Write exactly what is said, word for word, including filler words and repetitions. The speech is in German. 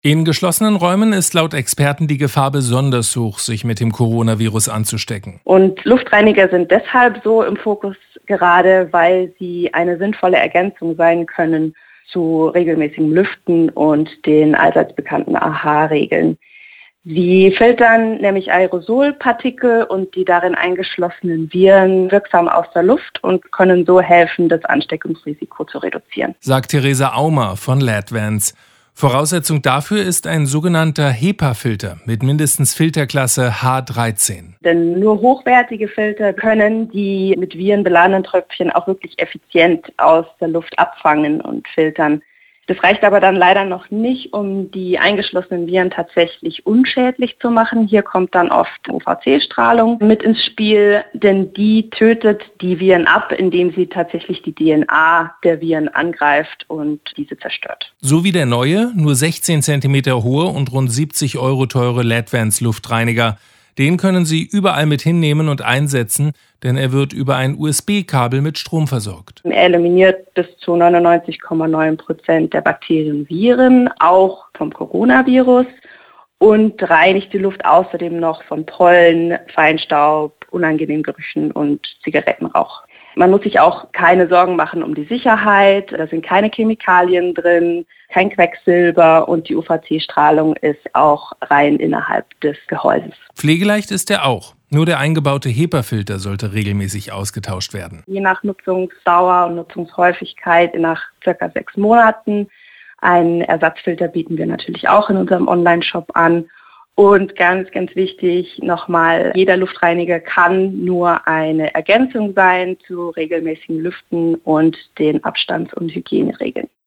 In geschlossenen Räumen ist laut Experten die Gefahr besonders hoch, sich mit dem Coronavirus anzustecken. Und Luftreiniger sind deshalb so im Fokus gerade, weil sie eine sinnvolle Ergänzung sein können zu regelmäßigem Lüften und den allseits bekannten A H-Regeln. Sie filtern nämlich Aerosolpartikel und die darin eingeschlossenen Viren wirksam aus der Luft und können so helfen, das Ansteckungsrisiko zu reduzieren, sagt Theresa Aumer von LADVANCE. Voraussetzung dafür ist ein sogenannter HEPA-Filter mit mindestens Filterklasse H dreizehn. Denn nur hochwertige Filter können die mit Viren beladenen Tröpfchen auch wirklich effizient aus der Luft abfangen und filtern. Das reicht aber dann leider noch nicht, um die eingeschlossenen Viren tatsächlich unschädlich zu machen. Hier kommt dann oft U V C-Strahlung mit ins Spiel, denn die tötet die Viren ab, indem sie tatsächlich die D N A der Viren angreift und diese zerstört. So wie der neue, nur sechzehn Zentimeter hohe und rund siebzig Euro teure LADVANCE Luftreiniger. Den können Sie überall mit hinnehmen und einsetzen, denn er wird über ein U S B-Kabel mit Strom versorgt. Er eliminiert bis zu neunundneunzig Komma neun Prozent der Bakterien und Viren, auch vom Coronavirus, und reinigt die Luft außerdem noch von Pollen, Feinstaub, unangenehmen Gerüchen und Zigarettenrauch. Man muss sich auch keine Sorgen machen um die Sicherheit. Da sind keine Chemikalien drin, kein Quecksilber und die U V C-Strahlung ist auch rein innerhalb des Gehäuses. Pflegeleicht ist er auch. Nur der eingebaute HEPA-Filter sollte regelmäßig ausgetauscht werden. Je nach Nutzungsdauer und Nutzungshäufigkeit nach circa sechs Monaten. Einen Ersatzfilter bieten wir natürlich auch in unserem Online-Shop an. Und ganz, ganz wichtig nochmal, jeder Luftreiniger kann nur eine Ergänzung sein zu regelmäßigen Lüften und den Abstands- und Hygieneregeln.